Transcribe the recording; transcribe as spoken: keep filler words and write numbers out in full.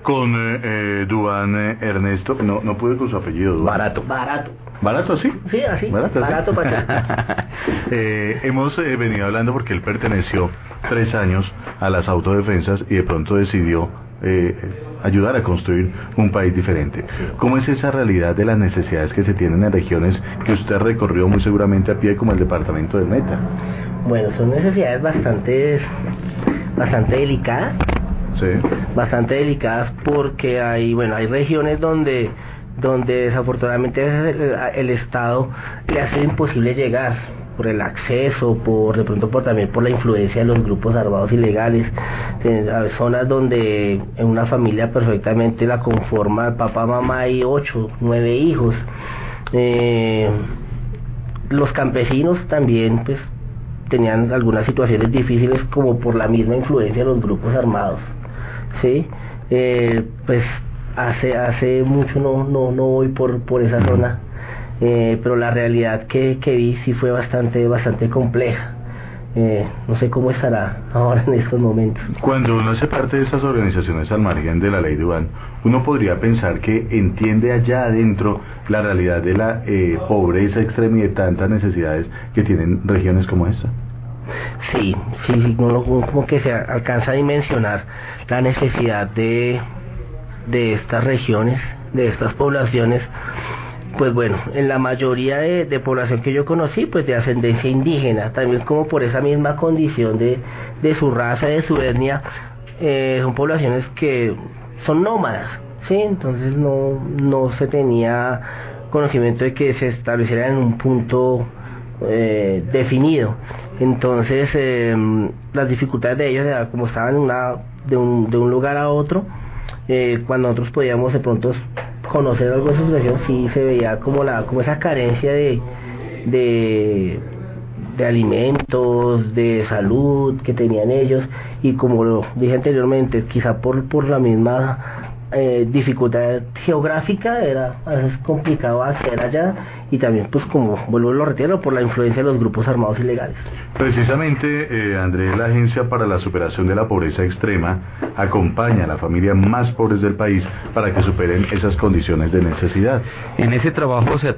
con eh, eh, Duan eh, Ernesto, no, no pude con su apellido, Duan. Barato. Barato. ¿Barato así? Sí, así. Barato, Barato ¿sí? para eh, Hemos eh, venido hablando porque él perteneció tres años a las autodefensas y de pronto decidió eh, ayudar a construir un país diferente. ¿Cómo es esa realidad de las necesidades que se tienen en regiones que usted recorrió muy seguramente a pie, como el departamento del Meta? Bueno, son necesidades bastante, bastante delicadas. Sí. Bastante delicadas porque hay, bueno, hay regiones donde, donde desafortunadamente el, el Estado le hace imposible llegar por el acceso, por de pronto por también por la influencia de los grupos armados ilegales. Hay zonas donde en una familia perfectamente la conforma papá, mamá y ocho, nueve hijos. Eh, los campesinos también pues tenían algunas situaciones difíciles como por la misma influencia de los grupos armados. Sí, eh, pues hace hace mucho no no no voy por por esa zona, eh, pero la realidad que, que vi sí fue bastante bastante compleja. Eh, no sé cómo estará ahora en estos momentos. Cuando uno hace parte de esas organizaciones al margen de la ley Duan, uno podría pensar que entiende allá adentro la realidad de la eh, pobreza extrema y de tantas necesidades que tienen regiones como esta. Sí, sí, sí, uno como que se alcanza a dimensionar la necesidad de, de estas regiones, de estas poblaciones. Pues bueno, en la mayoría de, de población que yo conocí, pues de ascendencia indígena, también como por esa misma condición de, de su raza, de su etnia, eh, son poblaciones que son nómadas, ¿sí? Entonces no, no se tenía conocimiento de que se establecieran en un punto eh, definido. Entonces eh, las dificultades de ellos, era como estaban en una, de, un, de un lugar a otro, eh, cuando nosotros podíamos de pronto conocer algo de su situación, sí se veía como la como esa carencia de, de de alimentos, de salud que tenían ellos, y como lo dije anteriormente, quizá por por la misma eh, dificultad geográfica era a veces complicado acceder allá, y también pues como vuelvo lo retiro por la influencia de los grupos armados ilegales. Precisamente, eh, Andrés, la Agencia para la Superación de la Pobreza Extrema acompaña a las familias más pobres del país para que superen esas condiciones de necesidad. En ese trabajo se